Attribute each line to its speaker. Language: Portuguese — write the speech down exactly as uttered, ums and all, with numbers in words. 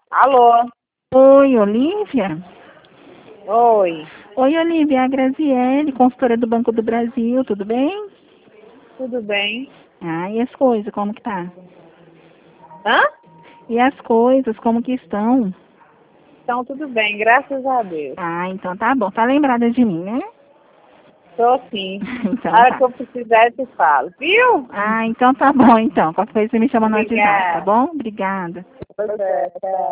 Speaker 1: Alô?
Speaker 2: Oi, Olívia?
Speaker 1: Oi,
Speaker 2: Oi, Olívia, é a Graziele, consultora do Banco do Brasil, tudo bem?
Speaker 1: tudo bem?
Speaker 2: Ah, e as coisas, como que tá?
Speaker 1: Hã?
Speaker 2: E as coisas, como que estão?
Speaker 1: Então, tudo bem, graças a Deus.
Speaker 2: Ah, então tá bom, tá lembrada de mim, né?
Speaker 1: Tô sim. A
Speaker 2: Então
Speaker 1: hora
Speaker 2: tá.
Speaker 1: que eu precisar, eu te falo, viu?
Speaker 2: Ah, então tá bom, então. Qualquer coisa você me chama no WhatsApp, tá
Speaker 1: Obrigada.
Speaker 2: bom? Obrigada.
Speaker 1: Pois é, tchau.